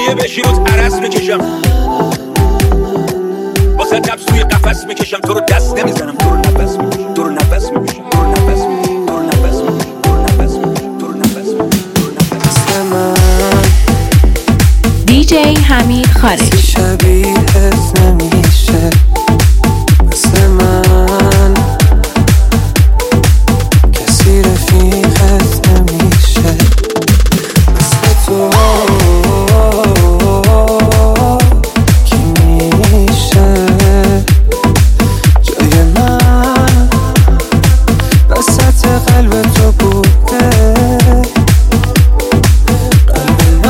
رویه بشی روت عرص میکشم، واسه تبس توی قفس میکشم، تو رو دست نمیزنم، تو رو نفس میکشم، تو رو نفس میکشم، تو رو نفس میکشم، تو رو نفس میکشم، تو رو نفس میکشم، تو رو نفس میکشم، تو رو نفس میکشم. دیجی حمید خارج. شبیهت نمیشه مثل من، کسی رفیقت نمیشه مثل تو، کی میشه جای من وسط قلب تو بوده، قلب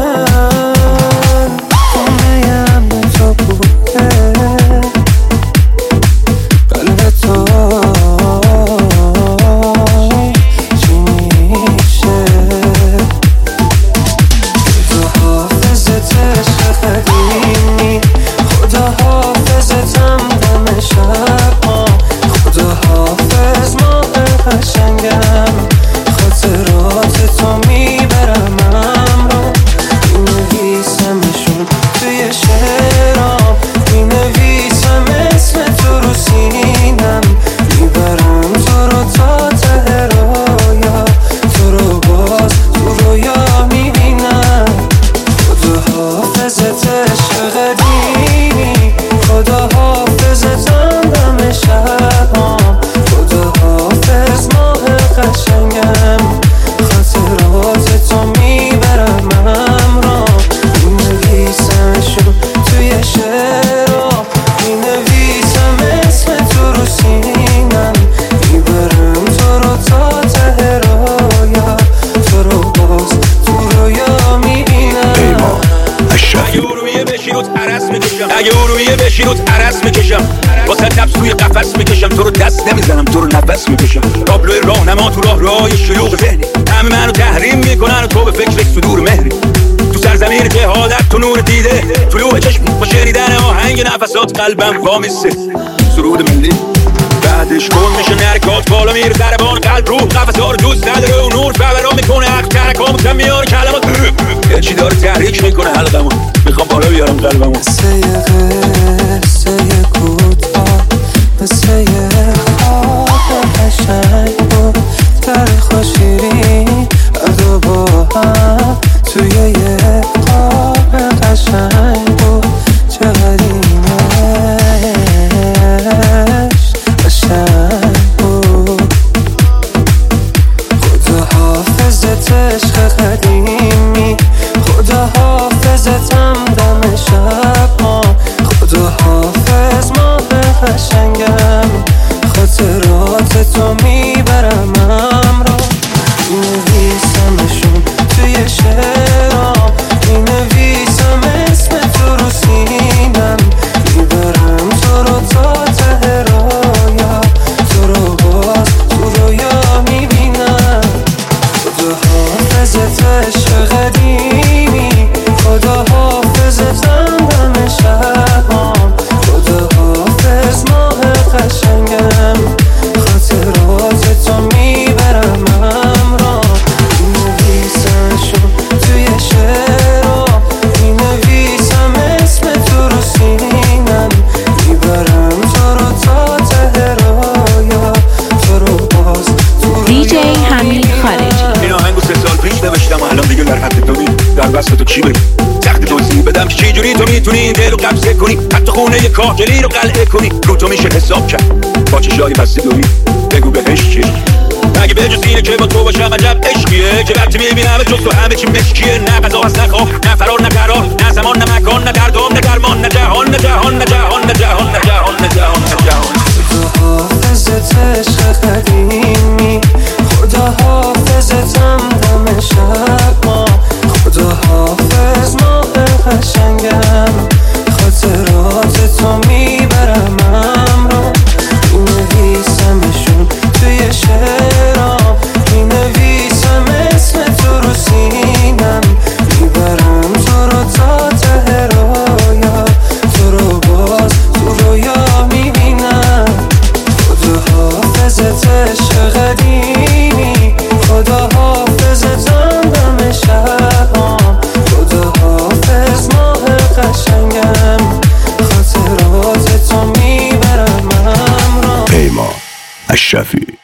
من خونه امن تو بوده، قلب تو چی میشه؟ خدا حافظت عشق قدیمی، خدا حافظتم دم شب ها، خدا حافظ ماه قشنگم، خاطرات تو میبرم همراه، مینویسمشون توی شعرام، مینویسم اسم تو رو سینم، میبرم تو رو تا ته رویا، تو رو باز تو رویا میبینم. خدا حافظت عشق قدیمی، خدا حافظتم دم شبام، خدا حافظ ماه قشنگم، خاطرات تو میبرم همراه، مینویسمشون توی شعرام، مینویسم اسم تو رو سینم، میبرم تو رو تا ته رویا، تو رو باز تو رویا میبینم. اگه ارومیه بشی روت عرص میکشم، اگه ارومیه بشی روت عرص میکشم، واسه تبس توی قفس میکشم، تو رو دست نمیزنم، تو رو نفس میکشم. تابلوی راهنما تو راه شیوخ ذهنی، همه منو تحریم میکنن و تو به فکر صدور مهری، تو سرزمین جهالت تو نور دیده، طلوع چشم با شنیدن آهنگ نفسات قلبم وامیسته. سرود ملی بعدش کن میشه نرکات بالا میره ضربان قلب روح قفس‌ها رو دوست نداره و نور فورا میکنه عقل ترکامو کم میاره کلمات یه چی داره تحریک میکنه حلقمو، میخوام بالا بیارم قلبمو. مثل یه قصه کوتاه، مثل یه خواب قشنگ بود، تلخ و شیرین هر دو با هم توی یه خواب قشنگ بود، چقدر اینش قشنگ بود. خدا حافظت عشق قدیمی، خدا حافظتم دم شب ها، خدا حافظ ماه قشنگم، خاطرات تو میبرم همراه، مینویسمشون توی شعرام، مینویسم اسم تو رو سینم، میبرم تو رو تا ته رویا، تو رو باز تو رویا میبینم. خدا حافظت عشق قدیمی، خدا حافظتم دم شبام، خدا حافظ ماه قشنگم، خاطرات تو میبرم همراه، مینویسمشون توی شعرام، مینویسم اسم تو رو سینم، میبرم تو رو تا ته رویا، تو رو باز تو دیجی حمید خارجی. این آهنگو 3 سال پیش نوشتم و الان دیگه در حد تو در بست تو چی بگم، سخت توضیح بدم که چی جوری تو میتونی این دل رو قبضه کنی، حتی خونه کاهگلی رو قلعه کنی، رو تو میشه حساب کرد با چشای بسته دوری، بگو بهش چیه اگه به جز اینه که با تو باشم عجب عشقیه، که وقتی میبینم جز تو همه چی مشکیه، نه قضا هست نه خواب نه فرار نه قرار، نه زمان نه مکان نه دردم نه درمان، نه جهان نه جهان نه جهان نه جهان نه جهان نه جهان نه جهان. خدا حافظت عشق قدیمی، خدا حافظتم دم شب ها، خدا حافظ ماه قشنگم، خاطرات تو میبرم همراه، مینویسمشون توی شعرام، مینویسم اسم تو رو سینم، میبرم تو رو تا ته رویا، تو رو باز تو رویا میبینم. خدا حافظت اشرفی.